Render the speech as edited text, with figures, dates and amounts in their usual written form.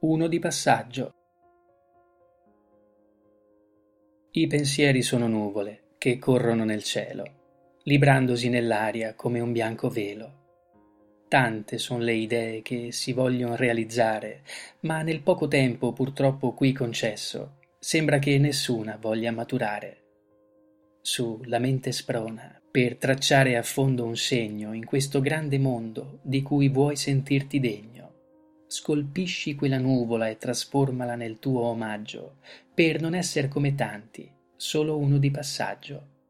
Uno di passaggio. I pensieri sono nuvole che corrono nel cielo, librandosi nell'aria come un bianco velo. Tante son le idee che si voglion realizzare, ma nel poco tempo purtroppo qui concesso, sembra che nessuna voglia maturare. Su la mente sprona per tracciare a fondo un segno in questo grande mondo di cui vuoi sentirti degno. Scolpisci quella nuvola e trasformala nel tuo omaggio, per non esser come tanti, solo uno di passaggio.